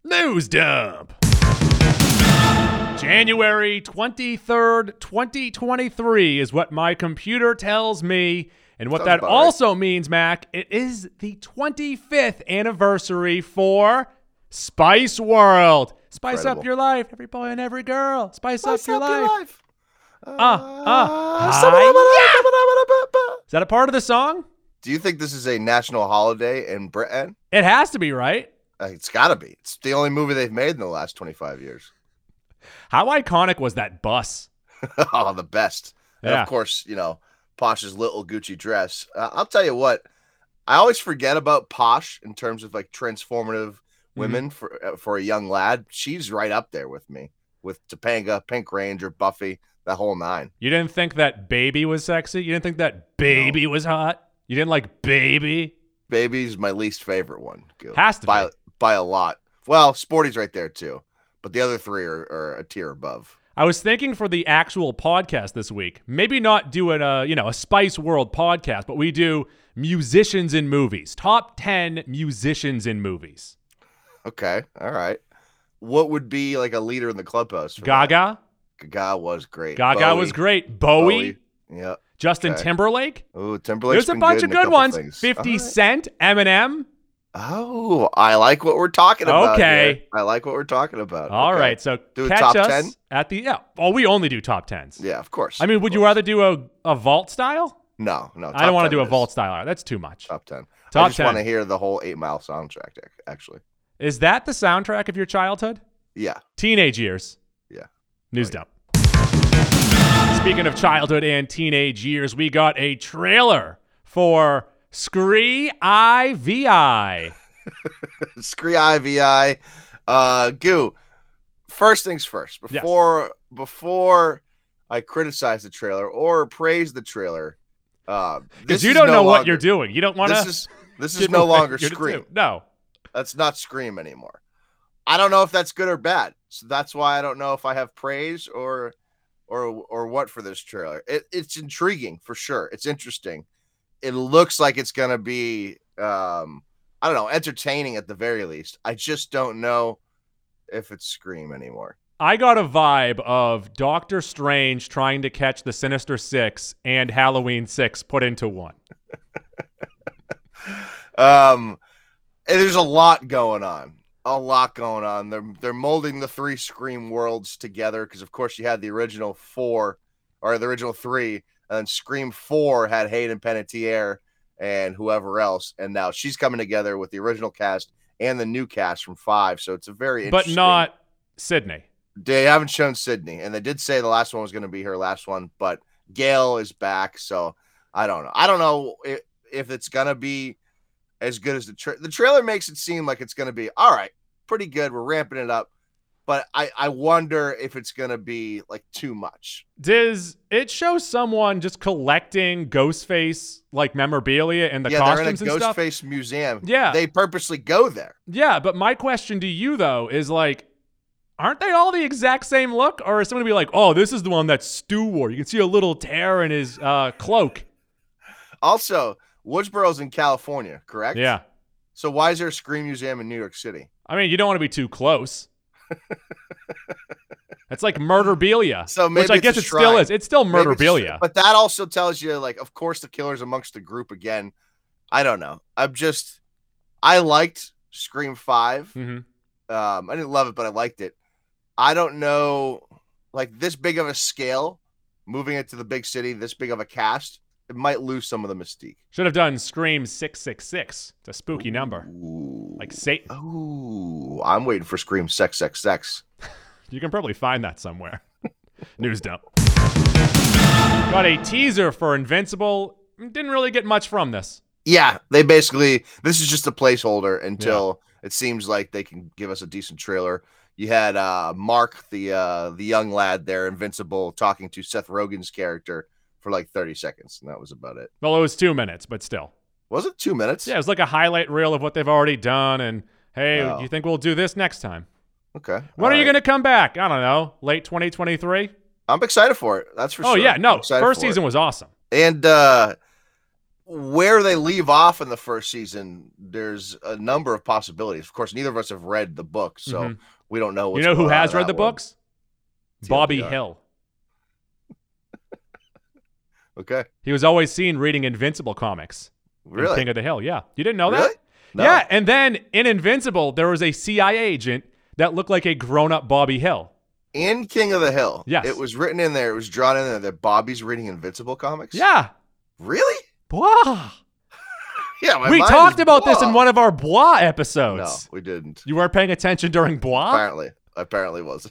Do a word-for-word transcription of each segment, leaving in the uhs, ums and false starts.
News dump. January twenty-third, twenty twenty-three is what my computer tells me. And what Sounds that about also means, Mac, it is the twenty-fifth anniversary for Spice World. Spice Incredible. up your life, every boy and every girl. Spice, Spice up your up life. your life. Uh, uh, hi-ya. Is that a part of the song? Do you think this is a national holiday in Britain? It has to be, right? Uh, It's got to be. It's the only movie they've made in the last twenty-five years. How iconic was that bus? Oh, the best. And Yeah. of course, you know, Posh's little Gucci dress. Uh, I'll tell you what, I always forget about Posh in terms of like transformative women for uh, for a young lad. She's right up there with me, with Topanga, Pink Ranger, Buffy, that whole nine. You didn't think that Baby was sexy? You didn't think that Baby was hot? You didn't like Baby? Baby's my least favorite one. Gil. Has to by be. by a lot. Well, Sporty's right there too, but the other three are, are a tier above. I was thinking for the actual podcast this week, maybe not do it, uh, you know, a Spice World podcast, but we do musicians in movies. Top ten musicians in movies. Okay, all right. What would be like a leader in the clubhouse? For Gaga. that? Gaga was great. Gaga Bowie. was great. Bowie. Bowie. Yeah. Justin Okay. Timberlake. Oh, Timberlake's There's a been bunch good of in a good couple ones. things. fifty All right. Cent. Eminem. Oh, I like what we're talking about. Okay. here. I like what we're talking about. All Okay. right, so Do a catch top us ten? at the yeah. Oh, we only do top tens. Yeah, of course. I mean, would you rather do a, a vault style? No, no. I don't want to top do a ten vault is style. That's too much. Top ten. Top I just ten. want to hear the whole Eight Mile soundtrack. ac- Actually, Is that the soundtrack of your childhood? yeah, Teenage years. yeah. News Oh, dump. Speaking of childhood and teenage years, we got a trailer for Scree I V I. Scree I V I. Uh, Goo. First things first. Yes. Before before I criticize the trailer or praise the trailer, uh, Because this you is don't no know what longer- you're doing. You don't want This to. is this is no longer Scream. No. That's not Scream anymore. I don't know if that's good or bad. So that's why I don't know if I have praise or or or what for this trailer. It, it's intriguing for sure. It's interesting. It looks like it's gonna be um I don't know, entertaining at the very least. I just don't know if it's Scream anymore. I got a vibe of Doctor Strange trying to catch the Sinister Six and Halloween Six put into one. Um and there's a lot going on. A lot going on. They're they're molding the three Scream worlds together because of course you had the original four or the original three, and then Scream four had Hayden Panettiere and whoever else, and now she's coming together with the original cast and the new cast from five. So it's a very But interesting. not Sydney. They haven't shown Sydney, and they did say the last one was going to be her last one, but Gail is back, so I don't know. I don't know if, if it's going to be as good as the tra- the trailer makes it seem like it's going to be all right, pretty good. We're ramping it up, but I I wonder if it's going to be like too much. Does it show someone just collecting Ghostface like memorabilia and the yeah, they're in a costumes and stuff? Ghostface museum. Yeah. They purposely go there. Yeah, but my question to you though is like, aren't they all the exact same look? Or is someone gonna be like, oh, this is the one that Stu wore? You can see a little tear in his uh, cloak. Also, Woodsboro's in California, correct? Yeah. So why is there a Scream Museum in New York City? I mean, you don't want to be too close. It's like murderabilia, So maybe which I it's guess a it still shrine. is. It's still Maybe it's just- murderabilia. But that also tells you, like, of course, the killer's amongst the group again. I don't know. I'm just, I liked Scream five. hmm Um, I didn't love it, but I liked it. I don't know, like this big of a scale, moving it to the big city, this big of a cast, it might lose some of the mystique. Should have done Scream six six six. It's a spooky number. Ooh. Like Satan. Ooh, I'm waiting for Scream sex, sex, sex. You can probably find that somewhere. News dump. Got a teaser for Invincible. Didn't really get much from this. Yeah, they basically, this is just a placeholder until it seems like they can give us a decent trailer. You had uh, Mark, the uh, the young lad there, Invincible, talking to Seth Rogen's character for like thirty seconds, and that was about it. Well, it was two minutes, but still. Was it two minutes? Yeah, it was like a highlight reel of what they've already done. And hey, Oh. do you think we'll do this next time? Okay. When are you going to come back? I don't know. Late twenty twenty-three? I'm excited for it. That's for Oh, sure. yeah. No, I'm excited first for it. season was awesome. And uh, where they leave off in the first season, there's a number of possibilities. Of course, neither of us have read the book, so mm-hmm. we don't know what's You know who going on has in read that the one. books? Bobby Hill. Okay. He was always seen reading Invincible comics. Really? King of the Hill, yeah. You didn't know Really? that? No. Yeah, and then in Invincible, there was a C I A agent that looked like a grown-up Bobby Hill. In King of the Hill, Yes. it was written in there, it was drawn in there that Bobby's reading Invincible comics? Yeah. Really? Blah. Yeah, my We mind talked is about this blah. in one of our Blah No, episodes. we didn't. You weren't paying attention during Blah? Apparently. Apparently wasn't.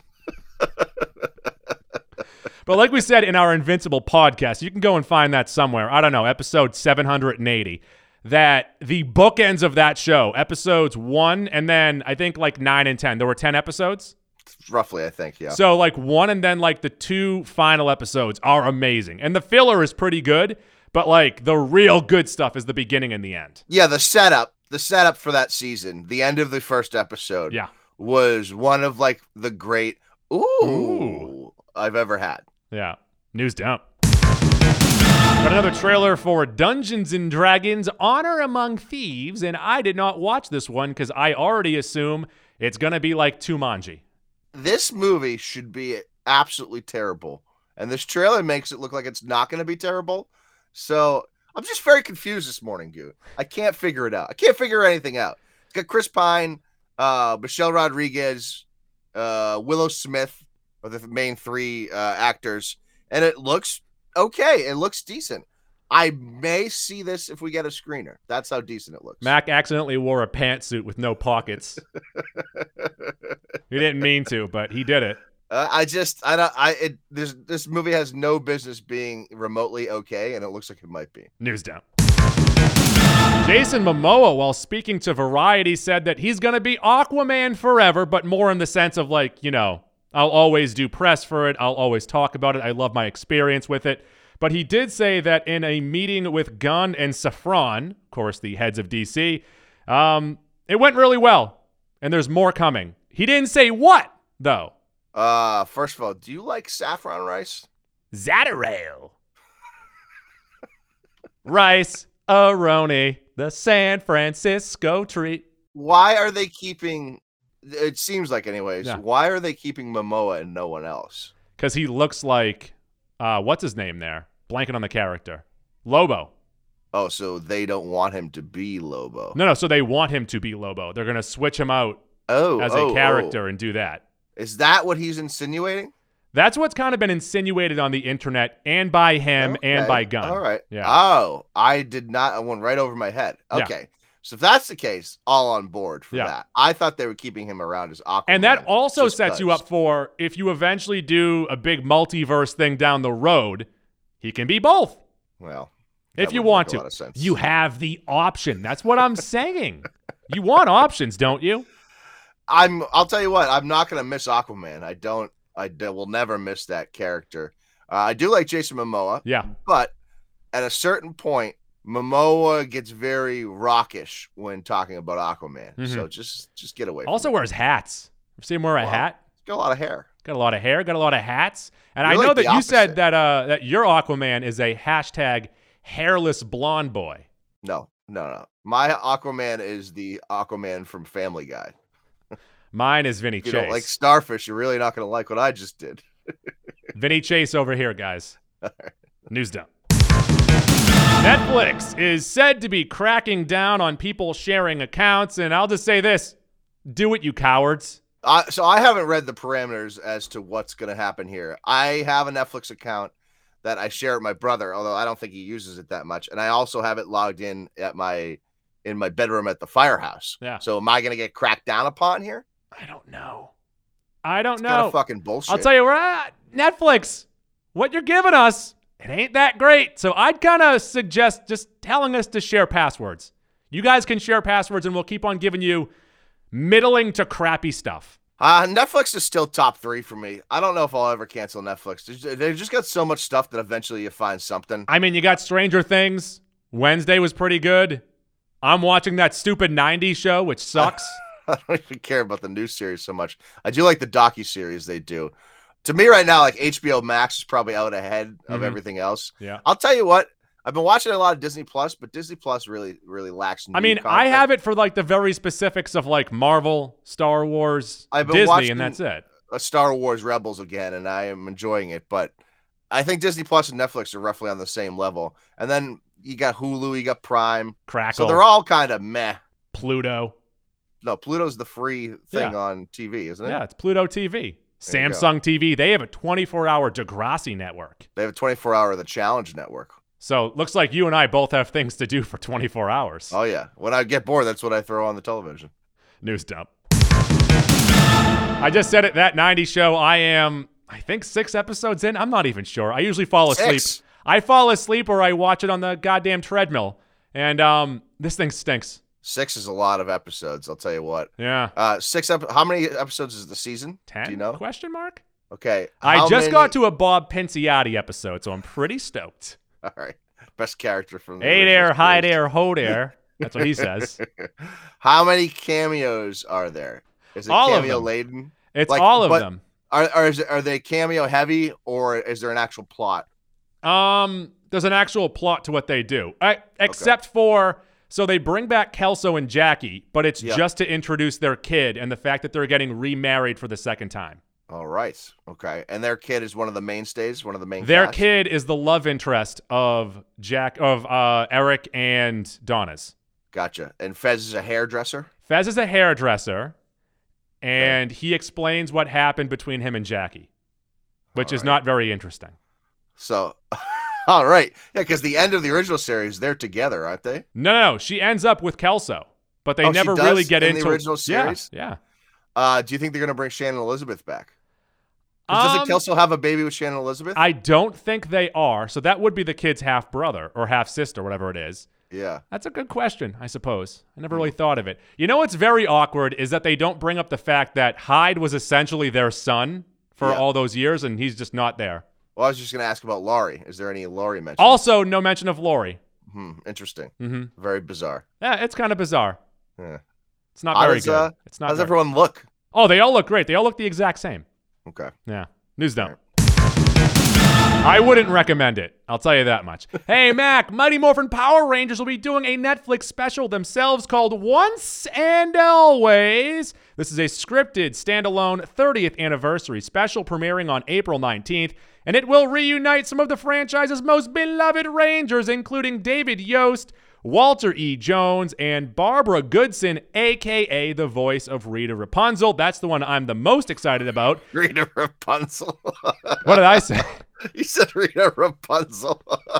But like we said in our Invincible podcast, you can go and find that somewhere. I don't know, episode seven hundred eighty. That the bookends of that show, episodes one and then I think like nine and ten. There were ten episodes. Roughly, I think, yeah. So like one and then like the two final episodes are amazing. And the filler is pretty good, but like the real good stuff is the beginning and the end. Yeah, the setup, the setup for that season, the end of the first episode Yeah. was one of like the great ooh, Ooh. I've ever had. Yeah. News dump. Got another trailer for Dungeons and Dragons Honor Among Thieves, and I did not watch this one because I already assume it's going to be like Tumanji. This movie should be absolutely terrible, and this trailer makes it look like it's not going to be terrible. So I'm just very confused this morning, Goo. I can't figure it out. I can't figure anything out. It's got Chris Pine, uh, Michelle Rodriguez, uh, Willow Smith are the main three uh, actors, and it looks okay. It looks decent. I may see this if we get a screener. That's how decent it looks. Mac accidentally wore a pantsuit with no pockets. He didn't mean to, but he did it. Uh, I just, I don't, I, it, this, this movie has no business being remotely okay, and it looks like it might be. News down. Jason Momoa, while speaking to Variety, said that he's going to be Aquaman forever, but more in the sense of like, you know, I'll always do press for it. I'll always talk about it. I love my experience with it. But he did say that in a meeting with Gunn and Safran, of course, the heads of D C, um, it went really well, and there's more coming. He didn't say what, though. Uh, first of all, do you like saffron rice? Zatarail. Rice Aroni, the San Francisco treat. Why are they keeping, it seems like anyways, Yeah. why are they keeping Momoa and no one else? Because he looks like, uh, what's his name there? Blanking on the character. Lobo. Oh, so they don't want him to be Lobo. No, no, so they want him to be Lobo. They're going to switch him out Oh, as oh, a character oh. and do that. Is that what he's insinuating? That's what's kind of been insinuated on the internet and by him and Okay. by Gunn. All right. Yeah. Oh, I did not. I went right over my head. Yeah. Okay. So if that's the case, all on board for Yeah. that. I thought they were keeping him around as Aquaman. And that also just sets you 'cause. up for if you eventually do a big multiverse thing down the road, he can be both. Well, If that you would want make a to. lot of sense. You have the option. That's what I'm saying. You want options, don't you? I'm. I'll tell you what. I'm not going to miss Aquaman. I don't. I d- will never miss that character. Uh, I do like Jason Momoa. Yeah. But at a certain point, Momoa gets very rockish when talking about Aquaman. Mhm. So just just get away. From Also it. wears hats. Ever seen him wear a Wow. hat? He's got a lot of hair. Got a lot of hair, got a lot of hats. And You're I know like that the you said opposite. that uh that your Aquaman is a hashtag hairless blonde boy. No, no, no. My Aquaman is the Aquaman from Family Guy. Mine is Vinny If you Chase. don't like Starfish, you're really not going to like what I just did. Vinny Chase over here, guys. News dump. Netflix is said to be cracking down on people sharing accounts, and I'll just say this. Do it, you cowards. Uh, so I haven't read the parameters as to what's going to happen here. I have a Netflix account that I share with my brother, although I don't think he uses it that much. And I also have it logged in at my in my bedroom at the firehouse. Yeah. So am I going to get cracked down upon here? I don't know. I don't It's know. kind of fucking bullshit. I'll tell you what, Netflix, what you're giving us, it ain't that great. So I'd kind of suggest just telling us to share passwords. You guys can share passwords, and we'll keep on giving you middling to crappy stuff. Uh, Netflix is still top three for me. I don't know if I'll ever cancel Netflix. There's- They've just got so much stuff that eventually you find something. I mean, you got Stranger Things. Wednesday was pretty good. I'm watching that stupid nineties show, which sucks. I don't even care about the new series so much. I do like the docu-series they do. To me right now, like H B O Max is probably out ahead of Mhm. everything else. Yeah. I'll tell you what, I've been watching a lot of Disney Plus, but Disney Plus really, really lacks. New I mean, content. I have it for like the very specifics of like Marvel, Star Wars, I've been Disney, watching and that's it. A Star Wars Rebels again, and I am enjoying it. But I think Disney Plus and Netflix are roughly on the same level. And then you got Hulu, you got Prime, Crackle. so they're all kind of meh. Pluto. No, Pluto's the free thing Yeah. on T V, isn't it? Yeah, it's Pluto T V. There you Samsung T V. They have a twenty-four hour Degrassi network. They have a twenty-four hour The Challenge Network. So looks like you and I both have things to do for twenty-four hours. Oh yeah, when I get bored, that's what I throw on the television. News dump. I just said it, that nineties show. I am, I think, six episodes in. I'm not even sure. I usually fall asleep. Six. I fall asleep or I watch it on the goddamn treadmill. And um, this thing stinks. Six is a lot of episodes. I'll tell you what. Yeah. Uh, six. Ep- how many episodes is the season? Ten? Do you know? Question mark? Okay. I how just many- got to a Bob Pinciotti episode, so I'm pretty stoked. All right. Best character from the Hey original there, hi series. there, ho there. That's what he says. How many cameos are there? Is it All of cameo them. laden? It's Like, all of but- them. Are are, is it, are they cameo heavy, or is there an actual plot? Um, there's an actual plot to what they do. I, except for, so they bring back Kelso and Jackie, but it's Yeah. just to introduce their kid and the fact that they're getting remarried for the second time. All right. Okay. And their kid is one of the mainstays, one of the main. Their cast? kid is the love interest of Jack of uh, Eric and Donna's. Gotcha. And Fez is a hairdresser. Fez is a hairdresser, and he explains what happened between him and Jackie, which All is right. not very interesting. So, all right. Yeah, because the end of the original series, they're together, aren't they? No, no, no. She ends up with Kelso, but they Oh, she never does really get in the into original series? Yeah, yeah. Uh, do you think they're going to bring Shannon Elizabeth back? 'Cause doesn't Um, Kelso have a baby with Shannon Elizabeth? I don't think they are. So that would be the kid's half brother or half sister, whatever it is. yeah. That's a good question, I suppose. I never really thought of it. You know what's very awkward is that they don't bring up the fact that Hyde was essentially their son for Yeah. all those years, and he's just not there. Well, I was just going to ask about Laurie. Is there any Laurie mention? Also, no mention of Lori. Hmm, interesting. Mm-hmm. Very bizarre. Yeah, it's kind of bizarre. Yeah. It's not How very does, good. uh, it's How not. does very- everyone look? Oh, they all look great. They all look the exact same. Okay. Yeah. News dump. I wouldn't recommend it. I'll tell you that much. Hey, Mac, Mighty Morphin Power Rangers will be doing a Netflix special themselves called Once and Always. This is a scripted, standalone thirtieth anniversary special premiering on April nineteenth, and it will reunite some of the franchise's most beloved Rangers, including David Yost, Walter E. Jones, and Barbara Goodson, a k a the voice of Rita Rapunzel. That's the one I'm the most excited about. Rita Rapunzel. What did I say? You said Rita Rapunzel.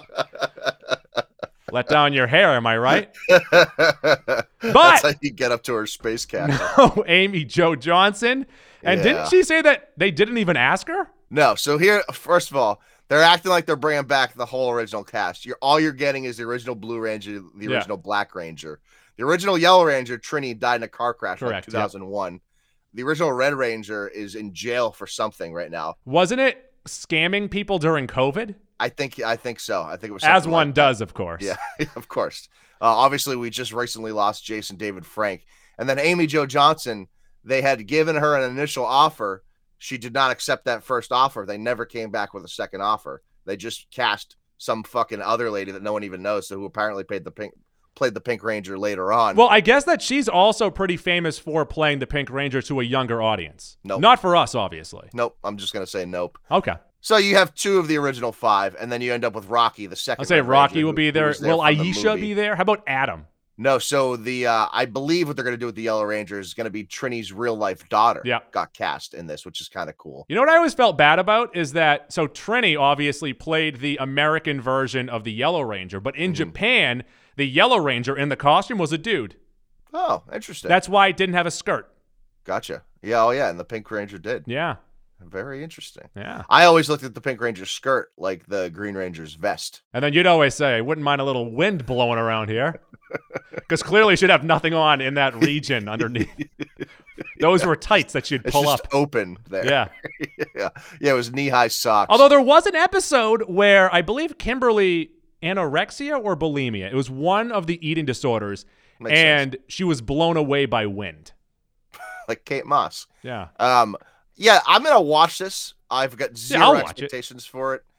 Let down your hair, am I right? That's how you get up to her space capsule. No, Amy Jo Johnson. And Yeah. didn't she say that they didn't even ask her? No, so here, first of all, they're acting like they're bringing back the whole original cast. You're all you're getting is the original Blue Ranger, the Yeah. original Black Ranger, the original Yellow Ranger. Trini died in a car crash in like Correct, two thousand one. The original Red Ranger is in jail for something right now. Wasn't it scamming people during COVID? I think I think so. I think it was As something one like does, of course. that. Yeah, of course. Uh, obviously, we just recently lost Jason David Frank, and then Amy Jo Johnson. They had given her an initial offer. She did not accept that first offer. They never came back with a second offer. They just cast some fucking other lady that no one even knows, so who apparently paid the pink played the Pink Ranger later on. Well, I guess that she's also pretty famous for playing the Pink Ranger to a younger audience. Nope. Not for us, obviously. Nope. I'm just gonna say nope. Okay. So you have two of the original five, and then you end up with Rocky, the second. I'll say Red Rocky Ranger, will who- be who there. was there Will from the Aisha movie. be there? How about Adam? No, so the uh, I believe what they're going to do with the Yellow Ranger is going to be Trini's real life daughter. Yeah. got cast in this, which is kind of cool. You know what I always felt bad about is that, so Trini obviously played the American version of the Yellow Ranger, but in Mhm. Japan, the Yellow Ranger in the costume was a dude. Oh, interesting. That's why it didn't have a skirt. Gotcha. Yeah. Oh, yeah. And the Pink Ranger did. Yeah. Very interesting. Yeah. I always looked at the Pink Ranger's skirt like the Green Ranger's vest. And then you'd always say, I wouldn't mind a little wind blowing around here. Because clearly she'd have nothing on in that region underneath. Those were tights that she'd It's pull just up. open there. Yeah. yeah. Yeah. It was knee high socks. Although there was an episode where I believe Kimberly anorexia or bulimia. It was one of the eating disorders. Makes and sense. she was blown away by wind. Like Kate Moss. Yeah. Um, yeah, I'm gonna watch this. I've got 0 I'll watch it. expectations for it.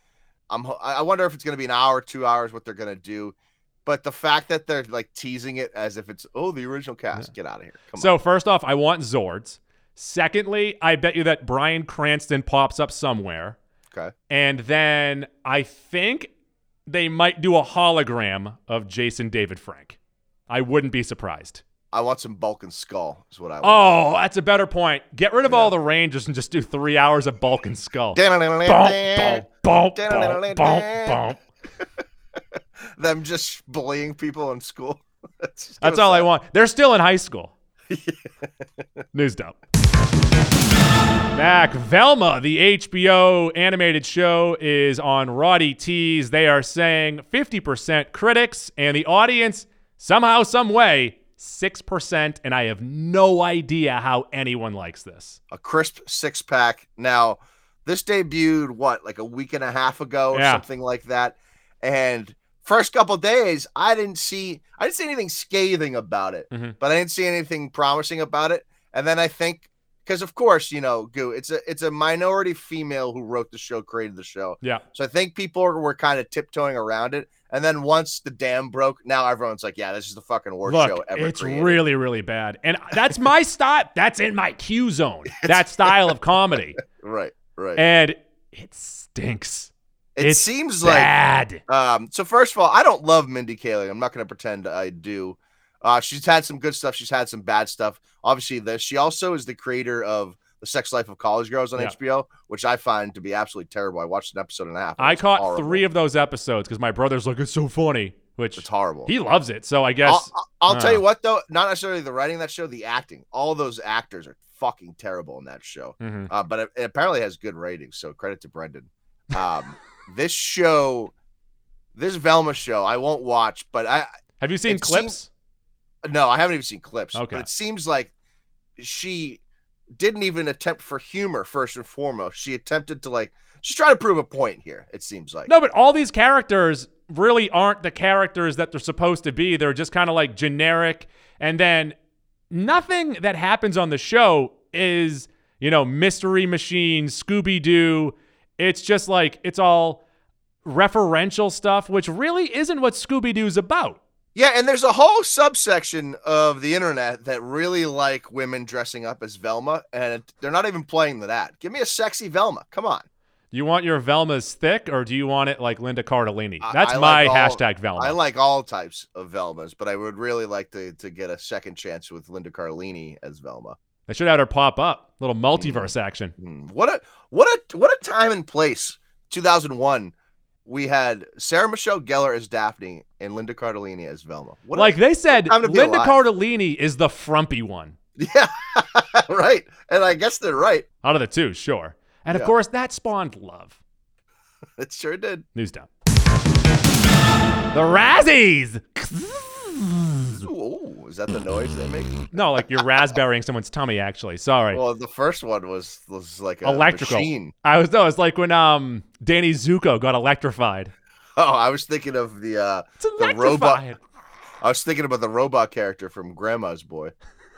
I'm. I wonder if it's going to be an hour, two hours, what they're going to do. But the fact that they're like teasing it as if it's oh the original cast, yeah. Get out of here. Come so on. First off, I want Zords. Secondly, I bet you that Bryan Cranston pops up somewhere. Okay. And then I think they might do a hologram of Jason David Frank. I wouldn't be surprised. I want some Bulk and Skull is what I want. Oh, that's a better point. Get rid of yeah. all the Rangers and just do three hours of Bulk and Skull. Bump, bump, bump, bump, bump, bump. Them just bullying people in school. That's, that's all I want. They're still in high school. News dump. Back, Velma, the H B O animated show, is on Roddy T's. They are saying fifty percent critics, and the audience, somehow, some way, six percent, and I have no idea how anyone likes this. A crisp six-pack. Now, this debuted, what, like a week and a half ago or yeah. something like that, and first couple days, I didn't see I didn't see anything scathing about it, mm-hmm. but I didn't see anything promising about it. And then I think, because of course, you know, Goo, it's a it's a minority female who wrote the show, created the show. Yeah. So I think people were kind of tiptoeing around it. And then once the dam broke, now everyone's like, yeah, this is the fucking worst Look, show ever it's created. really, really bad. And that's my style. That's in my Q zone. That style of comedy. Right, right. And it stinks. It it's seems bad. like um so first of all, I don't love Mindy Kaling. I'm not going to pretend I do. Uh she's had some good stuff, she's had some bad stuff. Obviously, this she also is the creator of The Sex Life of College Girls on yeah. H B O, which I find to be absolutely terrible. I watched an episode and a half. I caught horrible. three of those episodes because my brother's like, it's so funny, which it's horrible. He loves it, so I guess I'll, I'll uh. tell you what though, not necessarily the writing of that show, the acting. All those actors are fucking terrible in that show. Mm-hmm. Uh, but it, it apparently has good ratings, so credit to Brendan. Um This show, this Velma show, I won't watch, but I have you seen clips? Seems, no, I haven't even seen clips. Okay, but it seems like she didn't even attempt for humor first and foremost. She attempted to like just try to prove a point here. It seems like no, but all these characters really aren't the characters that they're supposed to be. They're just kind of like generic, and then nothing that happens on the show is you know Mystery Machine, Scooby Doo. It's just like, it's all referential stuff, which really isn't what Scooby-Doo's about. Yeah, and there's a whole subsection of the internet that really like women dressing up as Velma, and they're not even playing to that. Give me a sexy Velma. Come on. Do you want your Velmas thick, or do you want it like Linda Cardellini? That's I, I my like all, hashtag Velma. I like all types of Velmas, but I would really like to, to get a second chance with Linda Cardellini as Velma. They should have her pop up. Little multiverse mm. action. Mm. What a what a what a time and place. two thousand one. We had Sarah Michelle Gellar as Daphne and Linda Cardellini as Velma. What like a, they said, Linda Cardellini is the frumpy one. Yeah, right. And I guess they're right. Out of the two, sure. And yeah. of course, that spawned love. It sure did. News dump. The Razzies. Ooh, is that the noise they make? No, like you're raspberrying someone's tummy, actually. Sorry. Well, the first one was was like a electrical. machine. I was no, it's like when um Danny Zuko got electrified. Oh, I was thinking of the uh it's the robot. I was thinking about the robot character from Grandma's Boy.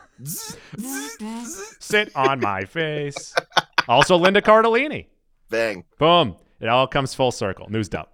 Sit on my face. Also Linda Cardellini. Bang. Boom. It all comes full circle. News dump.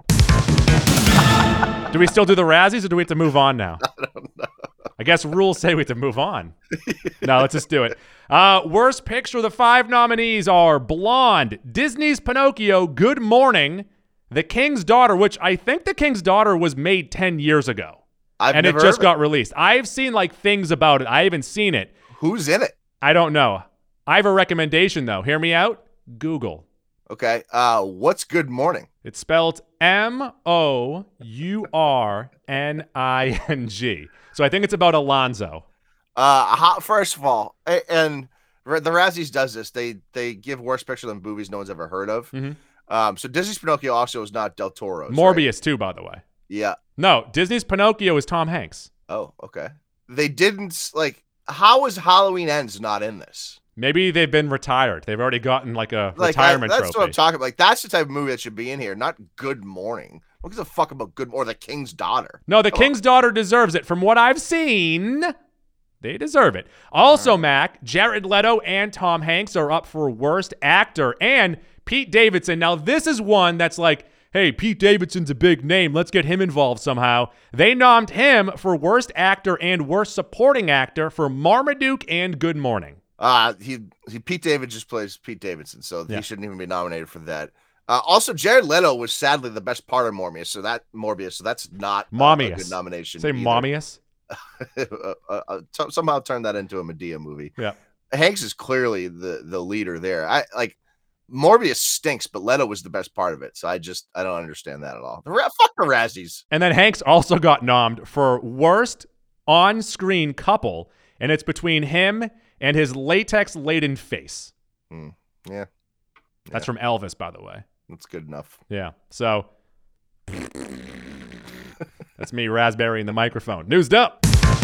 Do we still do the Razzies or do we have to move on now? I don't know. I guess rules say we have to move on. No, let's just do it. Uh, worst picture, the five nominees are Blonde, Disney's Pinocchio, Good Morning, The King's Daughter, which I think The King's Daughter was made ten years ago. I've and never it just heard got it. released. I've seen like things about it. I haven't seen it. Who's in it? I don't know. I have a recommendation though. Hear me out. Google. Okay. Uh, what's Good Morning? It's spelled M O U R N I N G. So I think it's about Alonzo. Uh, how, first of all, a- and the Razzies does this. They they give worst picture than movies no one's ever heard of. Mm-hmm. Um, so Disney's Pinocchio also is not Del Toro's. Morbius right? too, by the way. Yeah. No, Disney's Pinocchio is Tom Hanks. Oh, okay. They didn't like. How is Halloween Ends not in this? Maybe they've been retired. They've already gotten like a like, retirement I, that's trophy. what I'm talking about. Like that's the type of movie that should be in here, not Good Morning. What gives a fuck about Good or The King's Daughter? No, The Come King's on. Daughter deserves it. From what I've seen, they deserve it. Also, right. Mac, Jared Leto and Tom Hanks are up for Worst Actor, and Pete Davidson. Now, this is one that's like, hey, Pete Davidson's a big name. Let's get him involved somehow. They nommed him for Worst Actor and Worst Supporting Actor for Marmaduke and Good Morning. Uh, he, he Pete Davidson just plays Pete Davidson, so Yeah. he shouldn't even be nominated for that. Uh, also, Jared Leto was sadly the best part of Morbius, so that Morbius, so that's not uh, a Mommius. good nomination. Say either. Mommius. uh, uh, uh, t- somehow turn that into a Medea movie. Yeah. Hanks is clearly the the leader there. I like Morbius stinks, but Leto was the best part of it. So I just I don't understand that at all. The ra- fuck the Razzies. And then Hanks also got nommed for Worst On-Screen Couple, and it's between him and his latex-laden face. Hmm. Yeah, That's Yeah. from Elvis, by the way. that's good enough. Yeah. So that's me raspberrying the microphone. News dump.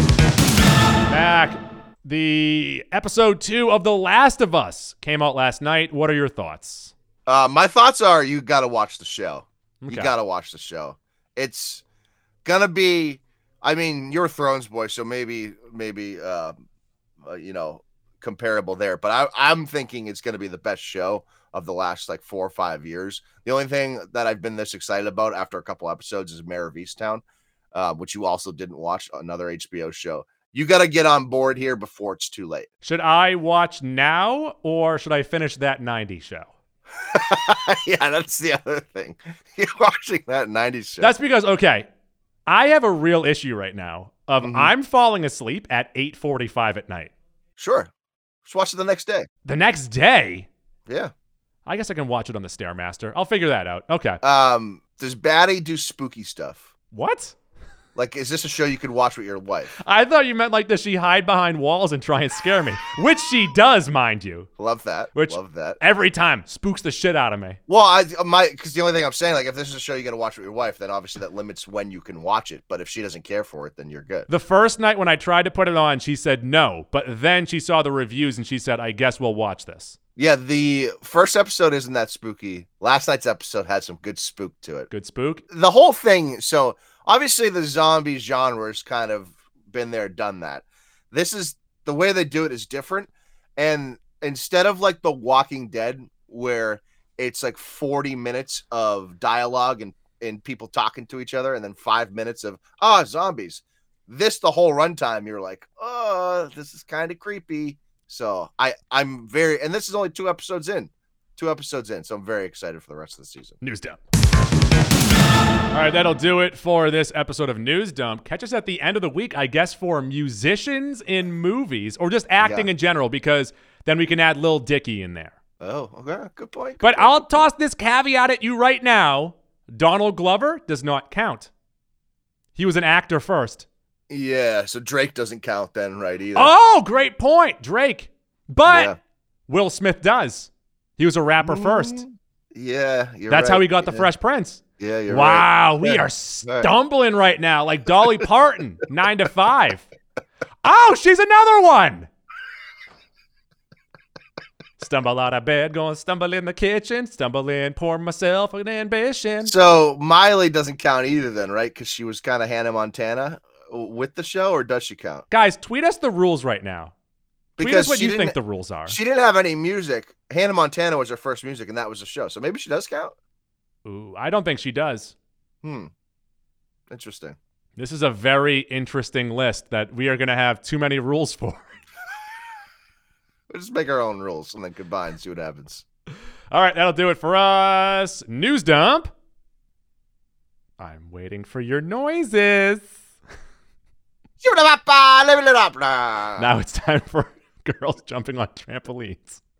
Back. The episode two of The Last of Us came out last night. What are your thoughts? Uh, my thoughts are you got to watch the show. Okay. You got to watch the show. It's gonna be. I mean, you're a Thrones boy, so maybe maybe uh, uh, you know comparable there. But I, I'm thinking it's gonna be the best show of the last like four or five years. The only thing that I've been this excited about after a couple episodes is Mayor of Easttown, uh, which you also didn't watch, another H B O show. You got to get on board here before it's too late. Should I watch now or should I finish that nineties show? Yeah, that's the other thing. You're watching that nineties show. That's because, okay, I have a real issue right now of Mhm. I'm falling asleep at eight forty-five at night. Sure. Just watch it the next day. The next day, Yeah. I guess I can watch it on the Stairmaster. I'll figure that out. Okay. Um, does Batty do spooky stuff? What? Like, is this a show you could watch with your wife? I thought you meant like, does she hide behind walls and try and scare me? Which she does, mind you. Love that. Which- Love that. Every time. Spooks the shit out of me. Well, I my because the only thing I'm saying, like, if this is a show you got to watch with your wife, then obviously that limits when you can watch it. But if she doesn't care for it, then you're good. The first night when I tried to put it on, she said no. But then she saw the reviews and she said, I guess we'll watch this. Yeah, the first episode isn't that spooky. Last night's episode had some good spook to it. Good spook. The whole thing. So obviously the zombie genre has kind of been there, done that. This is the way they do it is different. And instead of like The Walking Dead, where it's like forty minutes of dialogue and, and people talking to each other, and then five minutes of, ah, zombies. This, the whole runtime, you're like, oh, this is kind of creepy. So I, I'm very, and this is only two episodes in, two episodes in. So I'm very excited for the rest of the season. News dump. All right, that'll do it for this episode of News Dump. Catch us at the end of the week, I guess, for musicians in movies or just acting Yeah. in general, because then we can add Lil Dicky in there. Oh, okay. Good point. Good But point. I'll toss this caveat at you right now. Donald Glover does not count. He was an actor first. Yeah, so Drake doesn't count then, right, either. Oh, great point, Drake. But Yeah. Will Smith does. He was a rapper first. Mm, Yeah, you're That's right. how he got the yeah. Fresh Prince. Yeah, you're right. Wow, we Yeah. are stumbling right now, like Dolly Parton, nine to five. Oh, she's another one. Stumble out of bed, going stumble in the kitchen, stumble in, pour myself an ambition. So Miley doesn't count either then, right? Because she was kind of Hannah Montana with the show, or does she count? Guys, tweet us the rules right now. Tweet Because us what she you didn't- think the rules are. She didn't have any music. Hannah Montana was her first music, and that was a show. So maybe she does count? Ooh, I don't think she does. Hmm. Interesting. This is a very interesting list that we are going to have too many rules for. We'll just make our own rules and then combine and see what happens. All right, that'll do it for us. News dump. I'm waiting for your noises. Now Now it's time for girls jumping on trampolines.